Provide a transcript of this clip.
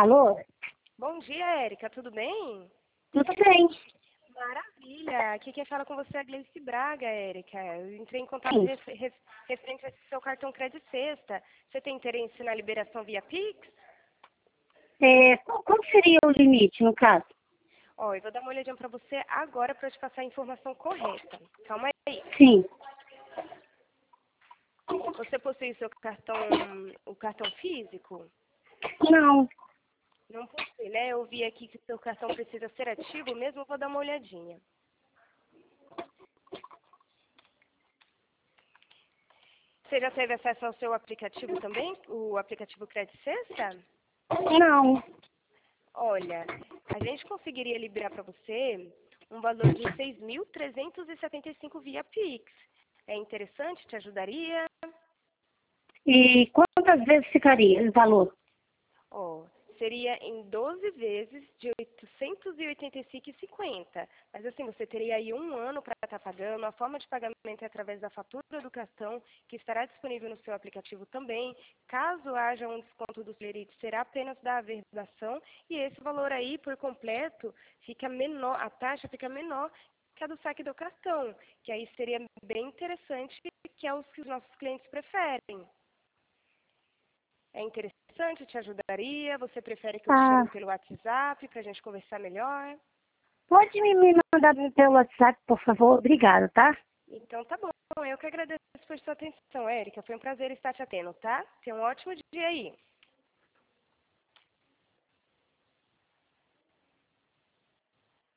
Alô? Bom dia, Érica, tudo bem? Tudo bem? Maravilha! Aqui quem fala com você é a Gleice Braga, Érica. Eu entrei em contato Sim. referente ao seu cartão Crédito Sexta. Você tem interesse na liberação via Pix? Qual seria o limite, no caso? Ó, eu vou dar uma olhadinha para você agora para te passar a informação correta. Calma aí. Sim. Você possui o cartão físico? Não. Não possui, né? Eu vi aqui que o seu cartão precisa ser ativo mesmo, eu vou dar uma olhadinha. Você já teve acesso ao seu aplicativo também? O aplicativo Crédito Sexta? Não. Olha, a gente conseguiria liberar para você um valor de 6.375 via Pix. É interessante? Te ajudaria? E quantas vezes ficaria o valor? Ó, seria em 12 vezes de 885,50. Mas assim, você teria aí um ano para estar pagando. A forma de pagamento é através da fatura do cartão, que estará disponível no seu aplicativo também. Caso haja um desconto do Flerite, será apenas da averbação. E esse valor aí, por completo, fica menor, a taxa fica menor que a do saque do cartão. Que aí seria bem interessante, que é os que os nossos clientes preferem. É interessante, te ajudaria? Você prefere que eu te chame Ah, pelo WhatsApp para a gente conversar melhor? pode me mandar pelo WhatsApp, por favor? Obrigada, tá? Então tá bom. Eu que agradeço por sua atenção, Érica. Foi um prazer estar te atendendo, tá? Tenha um ótimo dia aí.